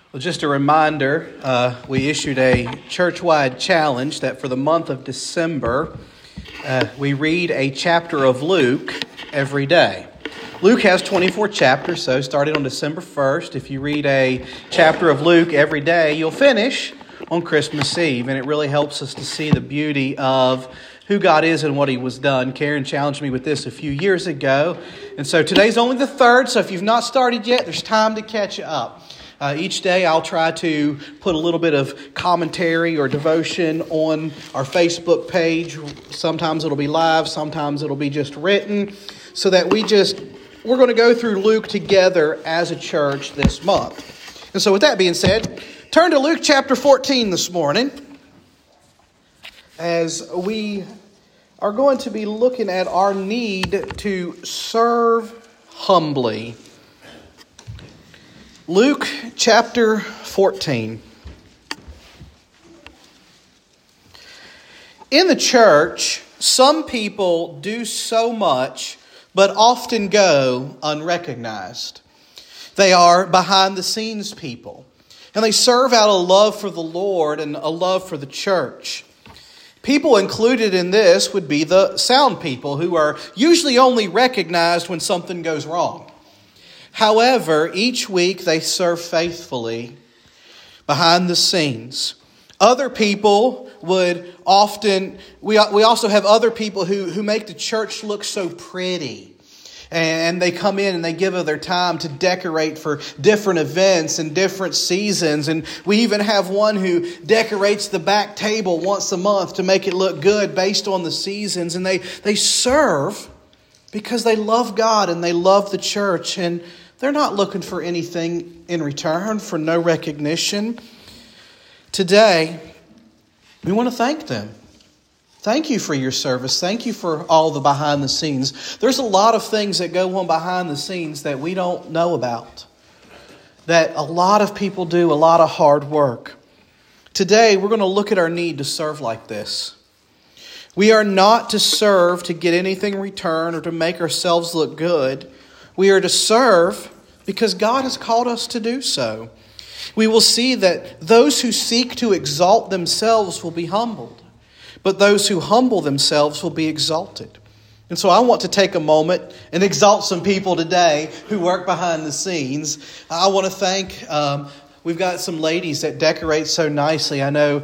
Well, just a reminder, we issued a church-wide challenge that for the month of December, we read a chapter of Luke every day. Luke has 24 chapters, so starting on December 1st, if you read a chapter of Luke every day, you'll finish on Christmas Eve, and it really helps us to see the beauty of who God is and what He was done. Karen challenged me with this a few years ago, and so today's only the 3rd, so if you've not started yet, there's time to catch up. Each day I'll try to put a little bit of commentary or devotion on our Facebook page. Sometimes it'll be live, sometimes it'll be just written, so that we're going to go through Luke together as a church this month. And so with that being said, turn to Luke chapter 14 this morning, as we are going to be looking at our need to serve humbly. Luke chapter 14. In the church, some people do so much, but often go unrecognized. They are behind-the-scenes people, and they serve out of love for the Lord and a love for the church. People included in this would be the sound people, who are usually only recognized when something goes wrong. However, each week they serve faithfully behind the scenes. Other people would often, we also have other people who make the church look so pretty. And they come in and they give of their time to decorate for different events and different seasons. And we even have one who decorates the back table once a month to make it look good based on the seasons. And they serve because they love God and they love the church, and they're not looking for anything in return, for no recognition. Today, we want to thank them. Thank you for your service. Thank you for all the behind the scenes. There's a lot of things that go on behind the scenes that we don't know about, that a lot of people do, a lot of hard work. Today, we're going to look at our need to serve like this. We are not to serve to get anything in return or to make ourselves look good. We are to serve because God has called us to do so. We will see that those who seek to exalt themselves will be humbled, but those who humble themselves will be exalted. And so I want to take a moment and exalt some people today who work behind the scenes. I want to thank, we've got some ladies that decorate so nicely. I know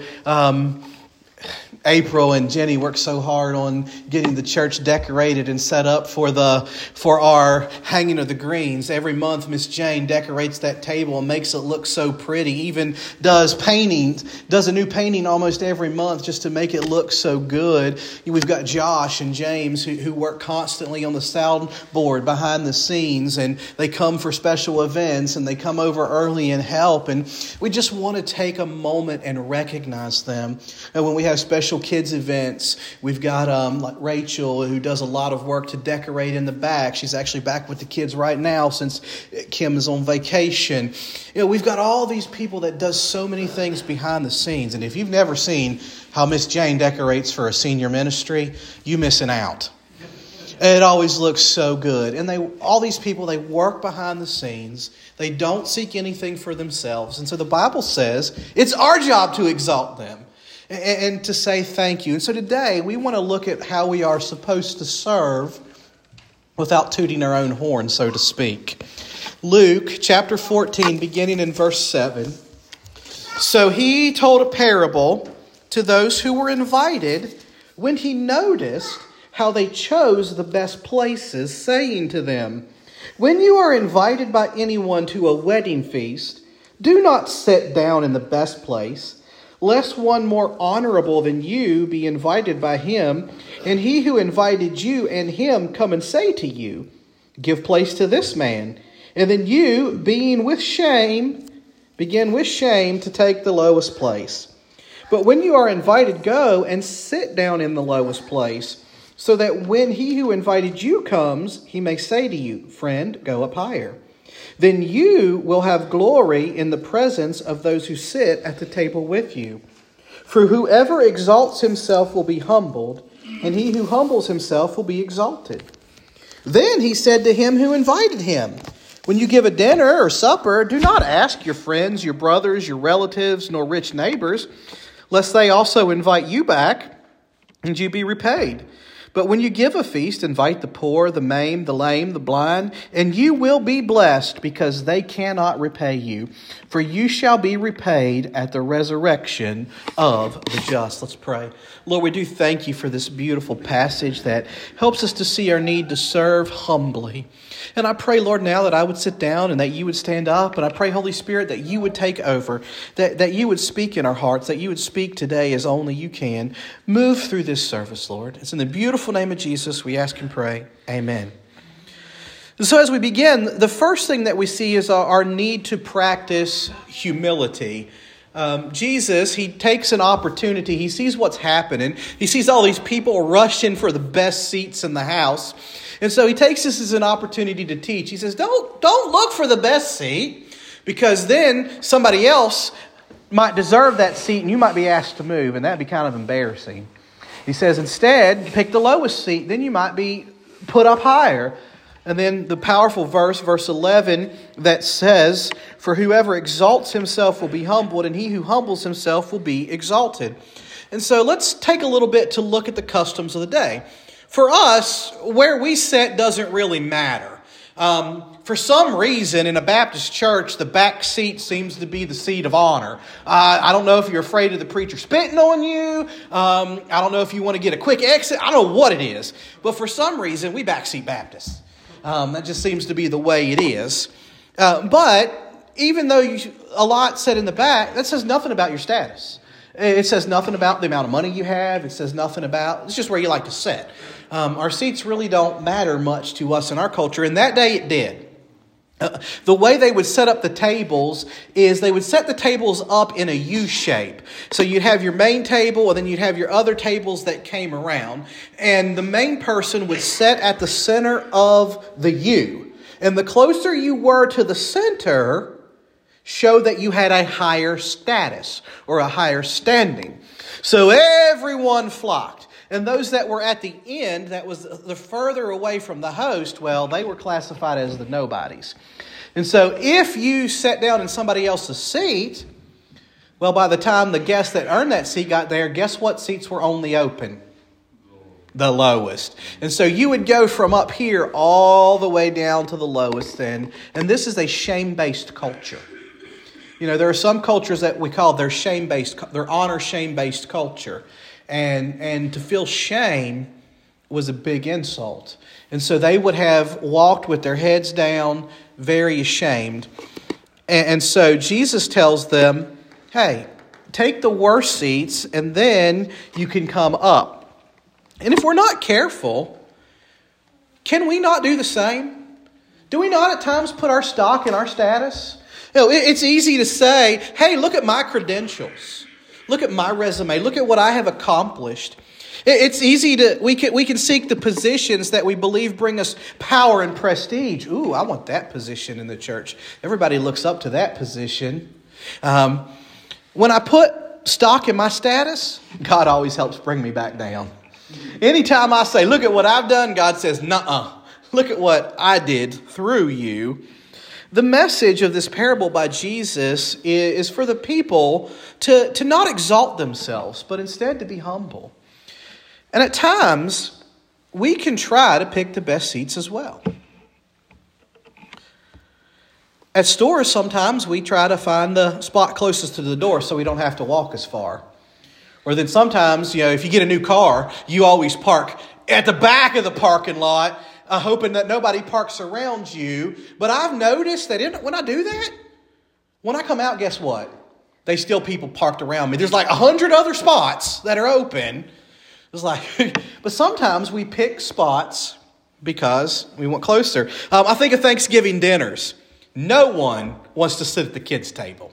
April and Jenny worked so hard on getting the church decorated and set up for our hanging of the greens. Every month, Miss Jane decorates that table and makes it look so pretty. Even does a new painting almost every month just to make it look so good. We've got Josh and James who work constantly on the soundboard behind the scenes, and they come for special events and they come over early and help. And we just want to take a moment and recognize them. And when we have special kids events, we've got like Rachel, who does a lot of work to decorate in the back. She's actually back with the kids right now since Kim is on vacation. We've got all these people that does so many things behind the scenes. And if you've never seen how Miss Jane decorates for a senior ministry, you're missing out. It always looks so good. And all these people, they work behind the scenes. They don't seek anything for themselves. And so the Bible says it's our job to exalt them and to say thank you. And so today we want to look at how we are supposed to serve without tooting our own horn, so to speak. Luke chapter 14, beginning in verse 7. So he told a parable to those who were invited when he noticed how they chose the best places, saying to them, "When you are invited by anyone to a wedding feast, do not sit down in the best place, lest one more honorable than you be invited by him, and he who invited you and him come and say to you, 'Give place to this man,' and then you, begin with shame to take the lowest place. But when you are invited, go and sit down in the lowest place, so that when he who invited you comes, he may say to you, 'Friend, go up higher.' Then you will have glory in the presence of those who sit at the table with you. For whoever exalts himself will be humbled, and he who humbles himself will be exalted." Then he said to him who invited him, When you give a dinner or supper, do not ask your friends, your brothers, your relatives, nor rich neighbors, lest they also invite you back and you be repaid. But when you give a feast, invite the poor, the maimed, the lame, the blind, and you will be blessed because they cannot repay you. For you shall be repaid at the resurrection of the just. Let's pray. Lord, we do thank you for this beautiful passage that helps us to see our need to serve humbly. And I pray, Lord, now that I would sit down and that you would stand up. And I pray, Holy Spirit, that you would take over, that you would speak in our hearts, that you would speak today as only you can. Move through this service, Lord. It's in the beautiful name of Jesus we ask and pray. Amen. So as we begin, the first thing that we see is our need to practice humility. Jesus, he takes an opportunity. He sees what's happening. He sees all these people rushing for the best seats in the house. And so he takes this as an opportunity to teach. He says, don't look for the best seat, because then somebody else might deserve that seat and you might be asked to move, and that'd be kind of embarrassing. He says, instead, pick the lowest seat, then you might be put up higher. And then the powerful verse 11, that says, for whoever exalts himself will be humbled, and he who humbles himself will be exalted. And so let's take a little bit to look at the customs of the day. For us, where we sit doesn't really matter. For some reason, in a Baptist church, the back seat seems to be the seat of honor. I don't know if you're afraid of the preacher spitting on you. I don't know if you want to get a quick exit. I don't know what it is. But for some reason, we backseat Baptists. That just seems to be the way it is. But even though a lot sit in the back, that says nothing about your status. It says nothing about the amount of money you have. It says nothing about, it's just where you like to sit. Our seats really don't matter much to us in our culture. And that day it did. The way they would set up the tables is they would set the tables up in a U shape. So you'd have your main table, and then you'd have your other tables that came around. And the main person would sit at the center of the U. And the closer you were to the center, show that you had a higher status or a higher standing. So everyone flocked. And those that were at the end, that was the further away from the host, well, they were classified as the nobodies. And so if you sat down in somebody else's seat, well, by the time the guest that earned that seat got there, guess what seats were only open? The lowest. And so you would go from up here all the way down to the lowest end. And this is a shame-based culture. You know, there are some cultures that we call their shame-based, their honor shame-based culture. And to feel shame was a big insult. And so they would have walked with their heads down, very ashamed. And so Jesus tells them, hey, take the worst seats and then you can come up. And if we're not careful, can we not do the same? Do we not at times put our stock in our status? You know, it's easy to say, hey, look at my credentials. Look at my resume. Look at what I have accomplished. It's easy to, we can seek the positions that we believe bring us power and prestige. Ooh, I want that position in the church. Everybody looks up to that position. When I put stock in my status, God always helps bring me back down. Anytime I say, look at what I've done, God says, nuh-uh. Look at what I did through you. The message of this parable by Jesus is for the people to not exalt themselves, but instead to be humble. And at times, we can try to pick the best seats as well. At stores, sometimes we try to find the spot closest to the door so we don't have to walk as far. Or then sometimes, you know, if you get a new car, you always park at the back of the parking lot, hoping that nobody parks around you. But I've noticed that when I do that, when I come out, guess what? There's still people parked around me. There's like 100 other spots that are open. It's like, but sometimes we pick spots because we want closer. I think of Thanksgiving dinners. No one wants to sit at the kids' table.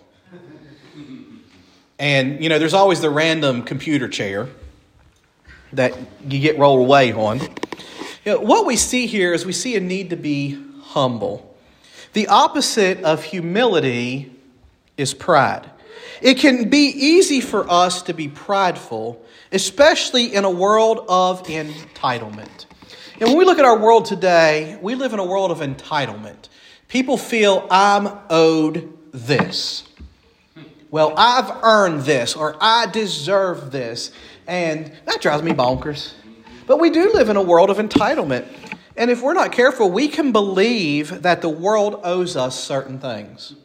And, you know, there's always the random computer chair that you get rolled away on. You know, what we see here is we see a need to be humble. The opposite of humility is pride. It can be easy for us to be prideful, especially in a world of entitlement. And when we look at our world today, we live in a world of entitlement. People feel I'm owed this. Well, I've earned this, or I deserve this. And that drives me bonkers. But we do live in a world of entitlement. And if we're not careful, we can believe that the world owes us certain things.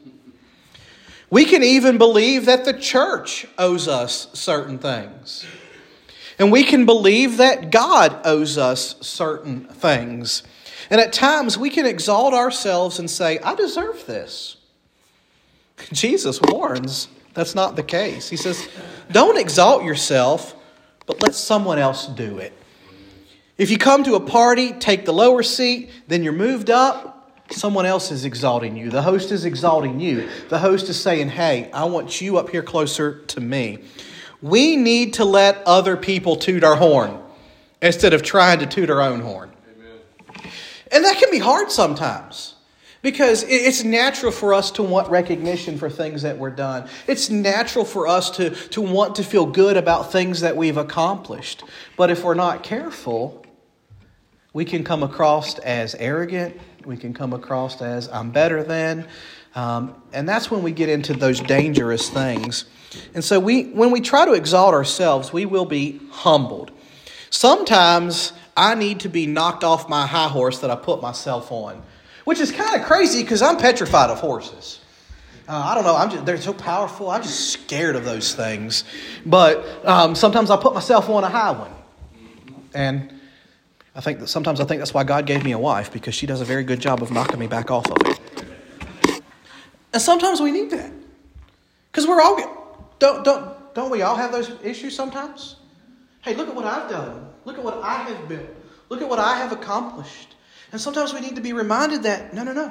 We can even believe that the church owes us certain things. And we can believe that God owes us certain things. And at times we can exalt ourselves and say, I deserve this. Jesus warns that's not the case. He says, don't exalt yourself, but let someone else do it. If you come to a party, take the lower seat, then you're moved up, someone else is exalting you. The host is exalting you. The host is saying, hey, I want you up here closer to me. We need to let other people toot our horn instead of trying to toot our own horn. Amen. And that can be hard sometimes. Because it's natural for us to want recognition for things that we're done. It's natural for us to want to feel good about things that we've accomplished. But if we're not careful, we can come across as arrogant. We can come across as I'm better than. And that's when we get into those dangerous things. And so when we try to exalt ourselves, we will be humbled. Sometimes I need to be knocked off my high horse that I put myself on. Which is kind of crazy because I'm petrified of horses. I don't know. They're so powerful. I'm just scared of those things. But sometimes I put myself on a high one. And sometimes I think that's why God gave me a wife, because she does a very good job of knocking me back off of it. And sometimes we need that. Because we're all... Don't we all have those issues sometimes? Hey, look at what I've done. Look at what I have built. Look at what I have accomplished. And sometimes we need to be reminded that, no.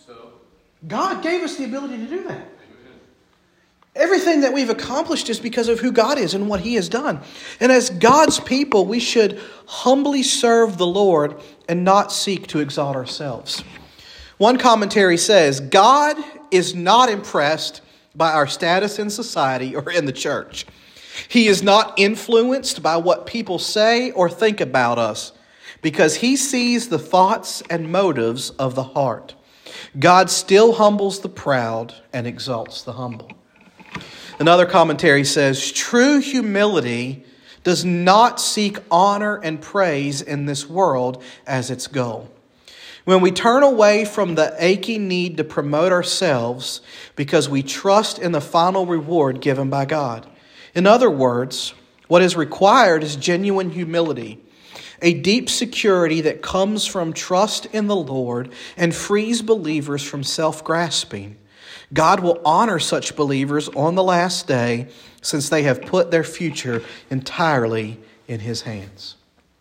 God gave us the ability to do that. Amen. Everything that we've accomplished is because of who God is and what He has done. And as God's people, we should humbly serve the Lord and not seek to exalt ourselves. One commentary says, God is not impressed by our status in society or in the church. He is not influenced by what people say or think about us, because He sees the thoughts and motives of the heart. God still humbles the proud and exalts the humble. Another commentary says, true humility does not seek honor and praise in this world as its goal. When we turn away from the aching need to promote ourselves because we trust in the final reward given by God. In other words, what is required is genuine humility. A deep security that comes from trust in the Lord and frees believers from self-grasping. God will honor such believers on the last day, since they have put their future entirely in His hands.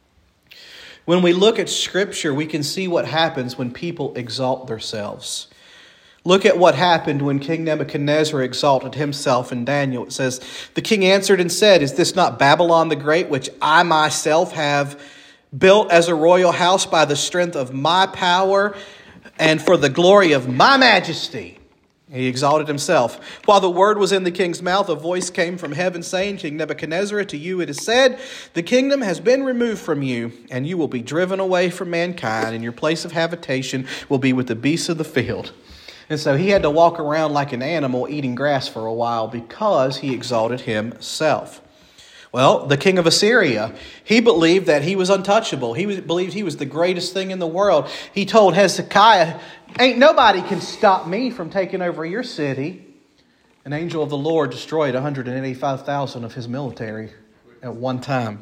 When we look at Scripture, we can see what happens when people exalt themselves. Look at what happened when King Nebuchadnezzar exalted himself in Daniel. It says, the king answered and said, is this not Babylon the Great, which I myself have built as a royal house by the strength of my power and for the glory of my majesty? He exalted himself. While the word was in the king's mouth, a voice came from heaven saying, King Nebuchadnezzar, to you it is said, the kingdom has been removed from you, and you will be driven away from mankind, and your place of habitation will be with the beasts of the field. And so he had to walk around like an animal eating grass for a while because he exalted himself. Well, the king of Assyria, he believed that he was untouchable. He believed he was the greatest thing in the world. He told Hezekiah, ain't nobody can stop me from taking over your city. An angel of the Lord destroyed 185,000 of his military at one time.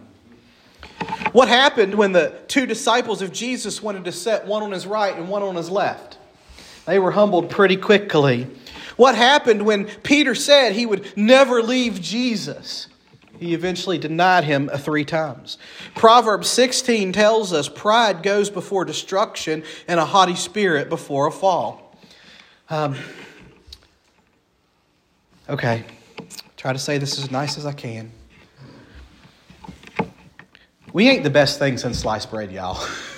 What happened when the two disciples of Jesus wanted to set one on his right and one on his left? They were humbled pretty quickly. What happened when Peter said he would never leave Jesus? He eventually denied him 3 times. Proverbs 16 tells us pride goes before destruction and a haughty spirit before a fall. Okay, try to say this as nice as I can. We ain't the best thing since sliced bread, y'all.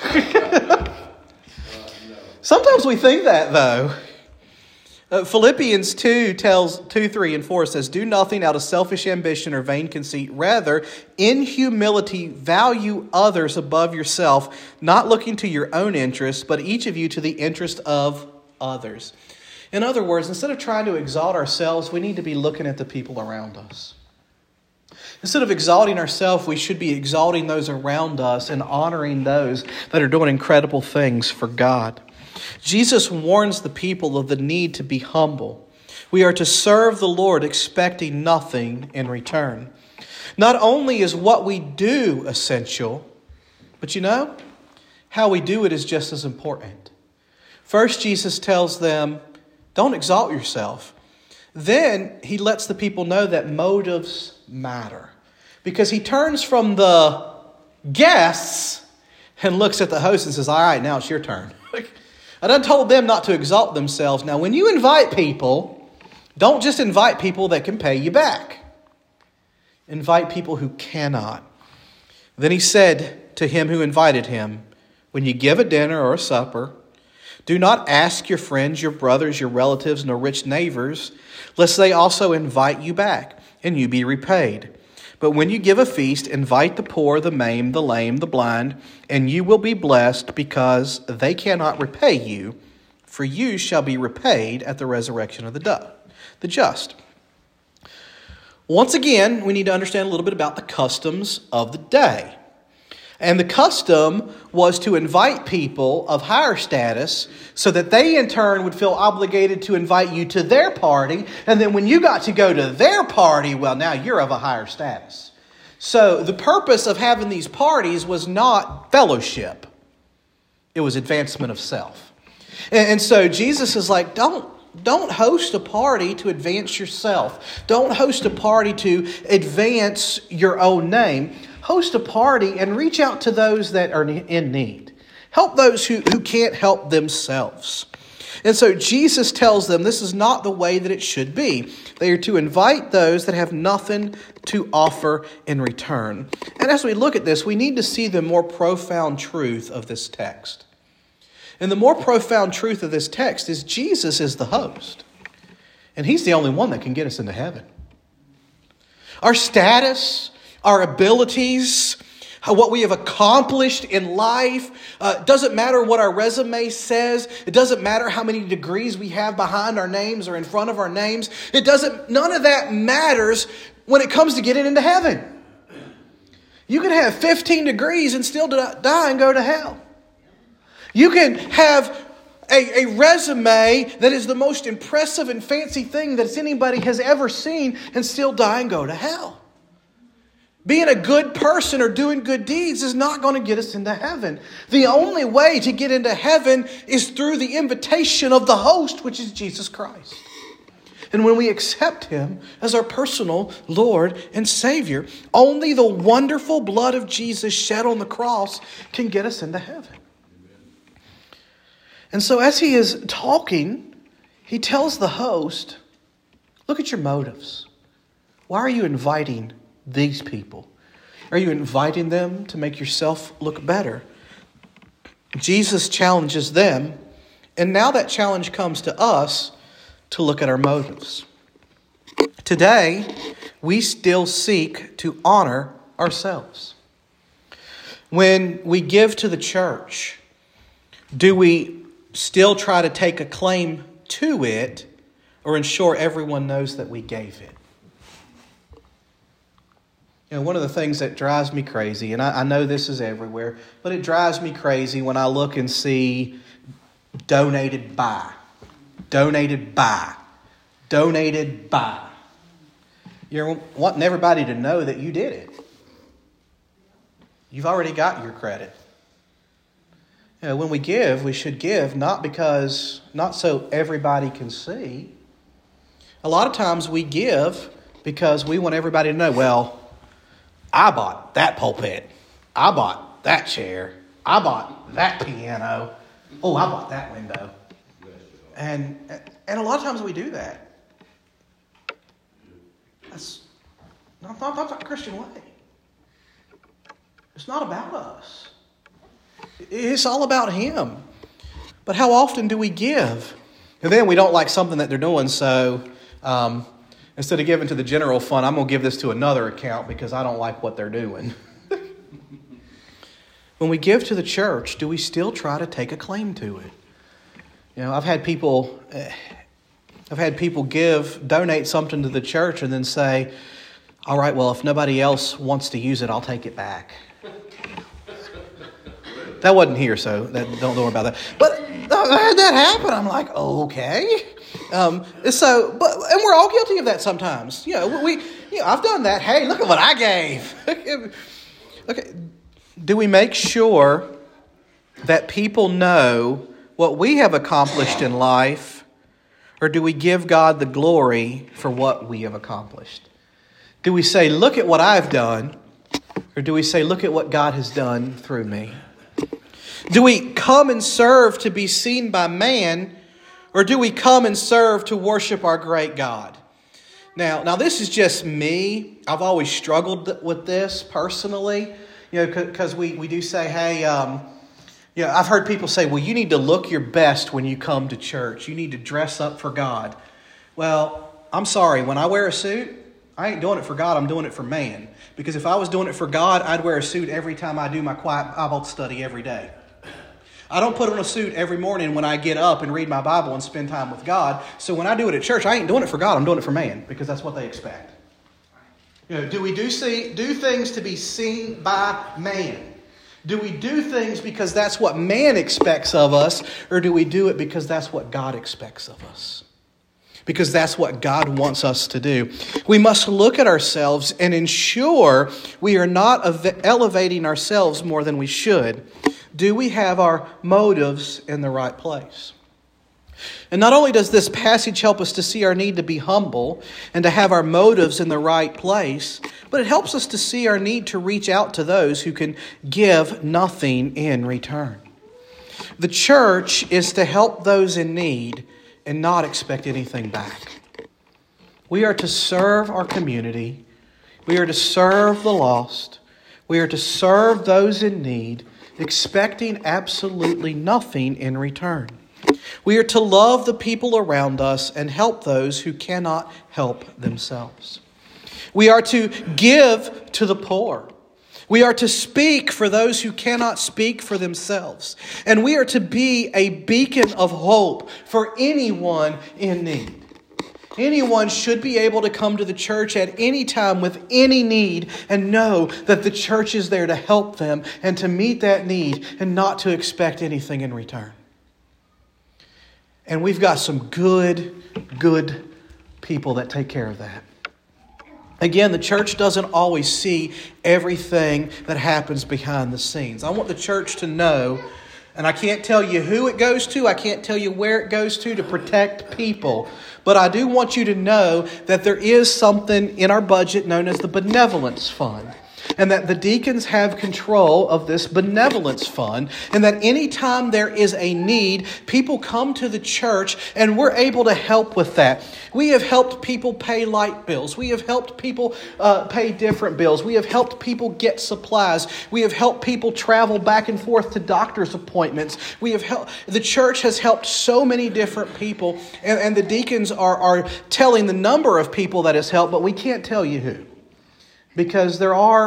Sometimes we think that, though. Philippians 2 tells 2, 3, and 4 says, do nothing out of selfish ambition or vain conceit. Rather, in humility, value others above yourself, not looking to your own interests, but each of you to the interest of others. In other words, instead of trying to exalt ourselves, we need to be looking at the people around us. Instead of exalting ourselves, we should be exalting those around us and honoring those that are doing incredible things for God. Jesus warns the people of the need to be humble. We are to serve the Lord expecting nothing in return. Not only is what we do essential, but how we do it is just as important. First, Jesus tells them, don't exalt yourself. Then he lets the people know that motives matter. Because he turns from the guests and looks at the host and says, all right, now it's your turn. I done told them not to exalt themselves. Now, when you invite people, don't just invite people that can pay you back. Invite people who cannot. Then he said to him who invited him, when you give a dinner or a supper, do not ask your friends, your brothers, your relatives, nor rich neighbors, lest they also invite you back, and you be repaid. But when you give a feast, invite the poor, the maimed, the lame, the blind, and you will be blessed, because they cannot repay you, for you shall be repaid at the resurrection of the just. Once again, we need to understand a little bit about the customs of the day. And the custom was to invite people of higher status so that they in turn would feel obligated to invite you to their party. And then when you got to go to their party, well, now you're of a higher status. So the purpose of having these parties was not fellowship. It was advancement of self. And so Jesus is like, don't host a party to advance yourself. Don't host a party to advance your own name. Host a party and reach out to those that are in need. Help those who can't help themselves. And so Jesus tells them this is not the way that it should be. They are to invite those that have nothing to offer in return. And as we look at this, we need to see the more profound truth of this text. And the more profound truth of this text is Jesus is the host. And he's the only one that can get us into heaven. Our status, our abilities, what we have accomplished in life. Doesn't matter what our resume says. It doesn't matter how many degrees we have behind our names or in front of our names. None of that matters when it comes to getting into heaven. You can have 15 degrees and still die and go to hell. You can have a resume that is the most impressive and fancy thing that anybody has ever seen and still die and go to hell. Being a good person or doing good deeds is not going to get us into heaven. The only way to get into heaven is through the invitation of the host, which is Jesus Christ. And when we accept him as our personal Lord and Savior, only the wonderful blood of Jesus shed on the cross can get us into heaven. And so as he is talking, he tells the host, look at your motives. Why are you inviting these people? Are you inviting them to make yourself look better? Jesus challenges them, and now that challenge comes to us to look at our motives. Today, we still seek to honor ourselves. When we give to the church, do we still try to take a claim to it or ensure everyone knows that we gave it? One of the things that drives me crazy, and I know this is everywhere, but it drives me crazy when I look and see donated by, donated by, donated by. You're wanting everybody to know that you did it. You've already got your credit. When we give, we should give not so everybody can see. A lot of times we give because we want everybody to know, well, I bought that pulpit. I bought that chair. I bought that piano. Oh, I bought that window. And a lot of times we do that. That's not the Christian way. It's not about us. It's all about him. But how often do we give? And then we don't like something that they're doing, so instead of giving to the general fund, I'm going to give this to another account because I don't like what they're doing. When we give to the church, do we still try to take a claim to it? I've had people donate something to the church and then say, all right, well, if nobody else wants to use it, I'll take it back. That wasn't here, so don't worry about that. But I had that happen. I'm like, okay. And we're all guilty of that sometimes. I've done that. Hey, look at what I gave. Okay. Do we make sure that people know what we have accomplished in life, or do we give God the glory for what we have accomplished? Do we say, look at what I've done, or do we say, look at what God has done through me? Do we come and serve to be seen by man, or do we come and serve to worship our great God? Now this is just me. I've always struggled with this personally, because we do say, hey, I've heard people say, well, you need to look your best when you come to church. You need to dress up for God. Well, I'm sorry. When I wear a suit, I ain't doing it for God. I'm doing it for man. Because if I was doing it for God, I'd wear a suit every time I do my quiet Bible study every day. I don't put on a suit every morning when I get up and read my Bible and spend time with God. So when I do it at church, I ain't doing it for God. I'm doing it for man, because that's what they expect. Do we do things to be seen by man? Do we do things because that's what man expects of us, or do we do it because that's what God expects of us? Because that's what God wants us to do. We must look at ourselves and ensure we are not elevating ourselves more than we should. Do we have our motives in the right place? And not only does this passage help us to see our need to be humble and to have our motives in the right place, but it helps us to see our need to reach out to those who can give nothing in return. The church is to help those in need and not expect anything back. We are to serve our community. We are to serve the lost. We are to serve those in need, expecting absolutely nothing in return. We are to love the people around us and help those who cannot help themselves. We are to give to the poor. We are to speak for those who cannot speak for themselves. And we are to be a beacon of hope for anyone in need. Anyone should be able to come to the church at any time with any need and know that the church is there to help them and to meet that need and not to expect anything in return. And we've got some good people that take care of that. Again, the church doesn't always see everything that happens behind the scenes. I want the church to know, and I can't tell you who it goes to, I can't tell you where it goes to protect people. But I do want you to know that there is something in our budget known as the Benevolence Fund. And that the deacons have control of this benevolence fund. And that anytime there is a need, people come to the church and we're able to help with that. We have helped people pay light bills. We have helped people pay different bills. We have helped people get supplies. We have helped people travel back and forth to doctor's appointments. The church has helped so many different people. And the deacons are telling the number of people that has helped, but we can't tell you who. Because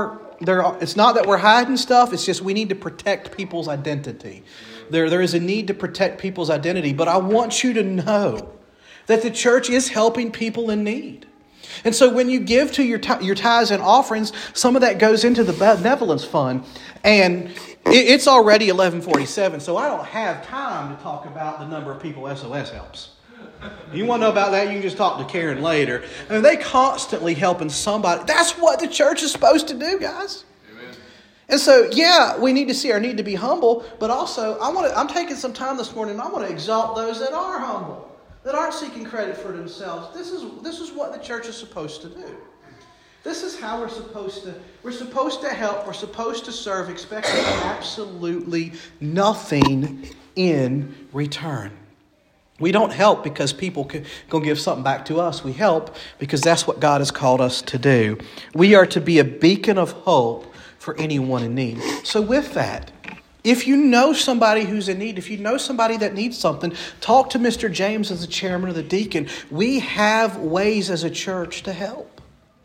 it's not that we're hiding stuff, it's just we need to protect people's identity. There is a need to protect people's identity, but I want you to know that the church is helping people in need. And so when you give to your tithes and offerings, some of that goes into the benevolence fund. And it's already 11:47, so I don't have time to talk about the number of people SOS helps. You want to know about that, you can just talk to Karen later. I mean, they constantly helping somebody. That's what the church is supposed to do, guys. Amen. And so, we need to see our need to be humble, but also I'm taking some time this morning and I want to exalt those that are humble, that aren't seeking credit for themselves. This is what the church is supposed to do. This is how we're supposed to help, we're supposed to serve, expecting absolutely nothing in return. We don't help because people can go give something back to us. We help because that's what God has called us to do. We are to be a beacon of hope for anyone in need. So with that, if you know somebody who's in need, if you know somebody that needs something, talk to Mr. James as the chairman of the deacon. We have ways as a church to help.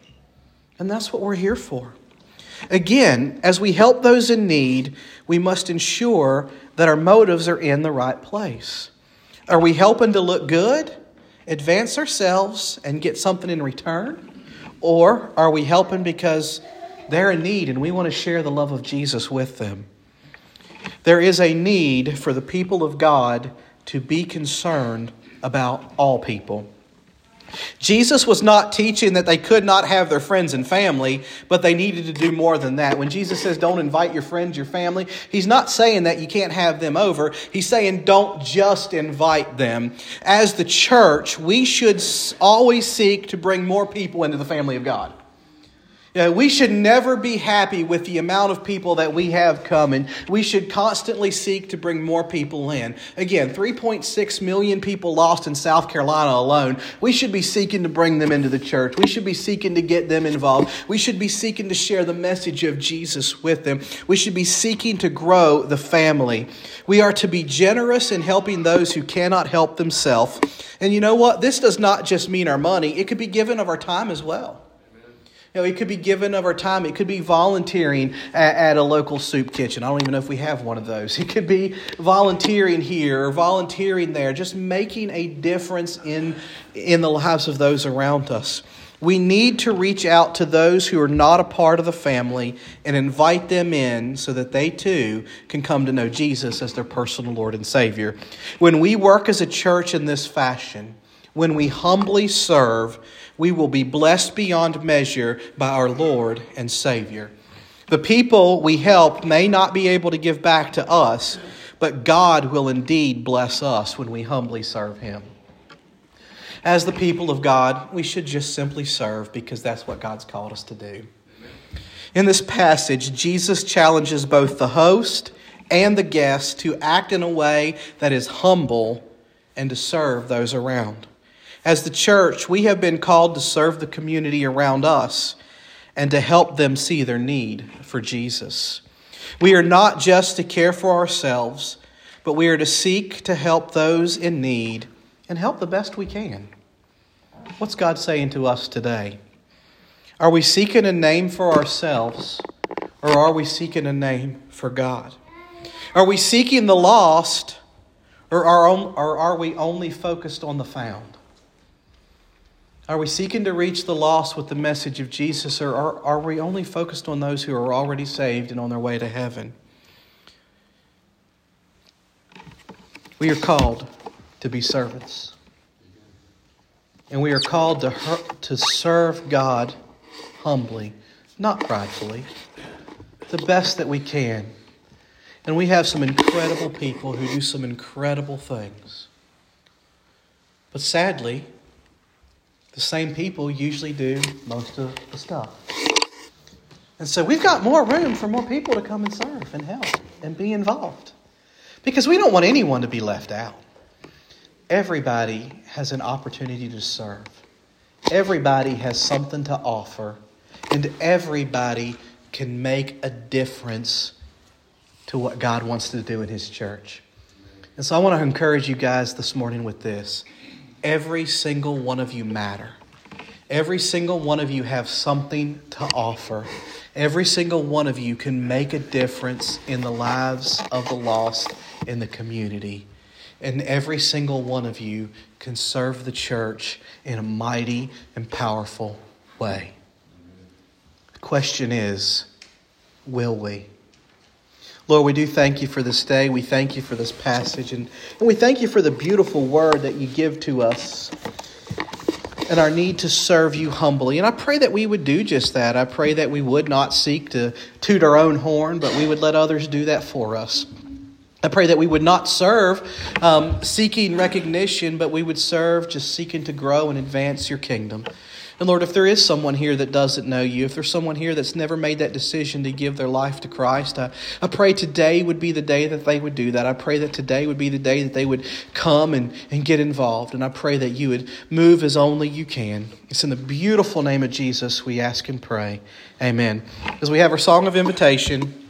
And that's what we're here for. Again, as we help those in need, we must ensure that our motives are in the right place. Are we helping to look good, advance ourselves, and get something in return? Or are we helping because they're in need and we want to share the love of Jesus with them? There is a need for the people of God to be concerned about all people. Jesus was not teaching that they could not have their friends and family, but they needed to do more than that. When Jesus says don't invite your friends, your family, He's not saying that you can't have them over. He's saying don't just invite them. As the church, we should always seek to bring more people into the family of God. We should never be happy with the amount of people that we have coming. We should constantly seek to bring more people in. Again, 3.6 million people lost in South Carolina alone. We should be seeking to bring them into the church. We should be seeking to get them involved. We should be seeking to share the message of Jesus with them. We should be seeking to grow the family. We are to be generous in helping those who cannot help themselves. And you know what? This does not just mean our money. It could be given of our time as well. It could be given of our time. It could be volunteering at a local soup kitchen. I don't even know if we have one of those. It could be volunteering here or volunteering there, just making a difference in the lives of those around us. We need to reach out to those who are not a part of the family and invite them in so that they too can come to know Jesus as their personal Lord and Savior. When we work as a church in this fashion, when we humbly serve, we will be blessed beyond measure by our Lord and Savior. The people we help may not be able to give back to us, but God will indeed bless us when we humbly serve Him. As the people of God, we should just simply serve because that's what God's called us to do. In this passage, Jesus challenges both the host and the guest to act in a way that is humble and to serve those around. As the church, we have been called to serve the community around us and to help them see their need for Jesus. We are not just to care for ourselves, but we are to seek to help those in need and help the best we can. What's God saying to us today? Are we seeking a name for ourselves, or are we seeking a name for God? Are we seeking the lost, or are we only focused on the found? Are we seeking to reach the lost with the message of Jesus, or are we only focused on those who are already saved and on their way to heaven? We are called to be servants. And we are called to serve God humbly, not pridefully, the best that we can. And we have some incredible people who do some incredible things. But sadly, the same people usually do most of the stuff. And so we've got more room for more people to come and serve and help and be involved. Because we don't want anyone to be left out. Everybody has an opportunity to serve. Everybody has something to offer. And everybody can make a difference to what God wants to do in His church. And so I want to encourage you guys this morning with this. Every single one of you matter. Every single one of you have something to offer. Every single one of you can make a difference in the lives of the lost in the community. And every single one of you can serve the church in a mighty and powerful way. The question is, will we? Lord, we do thank You for this day. We thank You for this passage. And we thank You for the beautiful word that You give to us and our need to serve You humbly. And I pray that we would do just that. I pray that we would not seek to toot our own horn, but we would let others do that for us. I pray that we would not serve seeking recognition, but we would serve just seeking to grow and advance Your kingdom. And Lord, if there is someone here that doesn't know You, if there's someone here that's never made that decision to give their life to Christ, I pray today would be the day that they would do that. I pray that today would be the day that they would come and get involved. And I pray that You would move as only You can. It's in the beautiful name of Jesus we ask and pray. Amen. As we have our song of invitation,